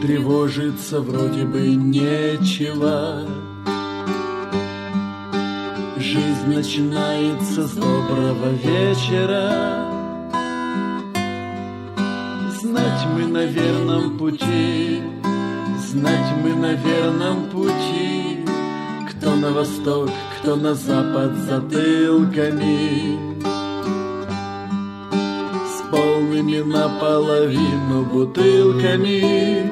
тревожиться вроде бы нечего. Жизнь начинается с доброго вечера. Знать мы на верном пути, знать мы на верном пути. Кто на восток, кто на запад затылками, с полными наполовину бутылками.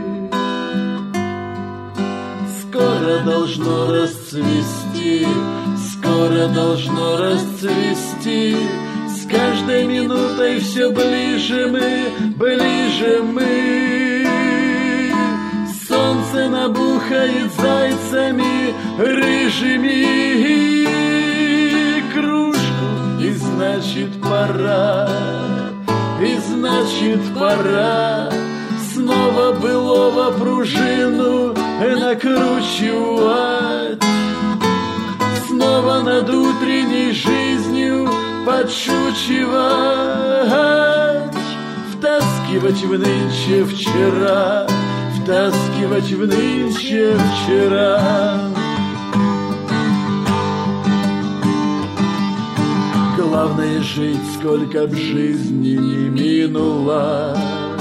Скоро должно расцвести, скоро должно расцвести. С каждой минутой все ближе мы, ближе мы. Солнце набухает зайцами рыжими. Кружку, и значит пора, и значит пора снова былого пружину накручивать. Снова над утренней жизнью подшучивать. Втаскивать в нынче вчера, втаскивать в нынче вчера. Главное жить, сколько б жизни не минуло.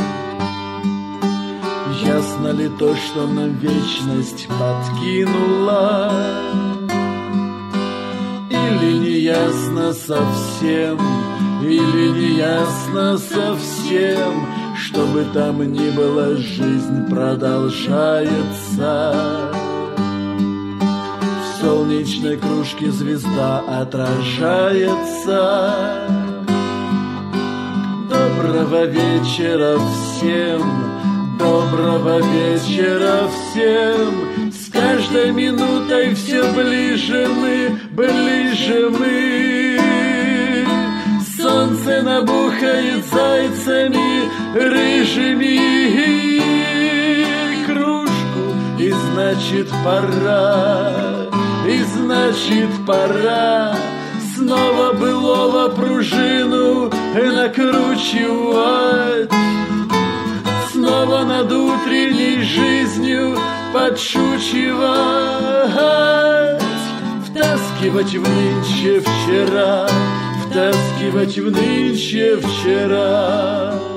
Ясно ли то, что нам вечность подкинула? Или не ясно совсем, или не ясно совсем, что бы там ни было, жизнь продолжается. В солнечной кружке звезда отражается. Доброго вечера всем, доброго вечера всем. С каждой минутой все ближе мы, ближе мы. Солнце набухает зайцами рыжими. Кружку, и значит пора, и значит пора снова былого пружину накручивать. Снова над утренней жизнью подшучивать. Втаскивать в нынче вчера, втаскивать в нынче вчера.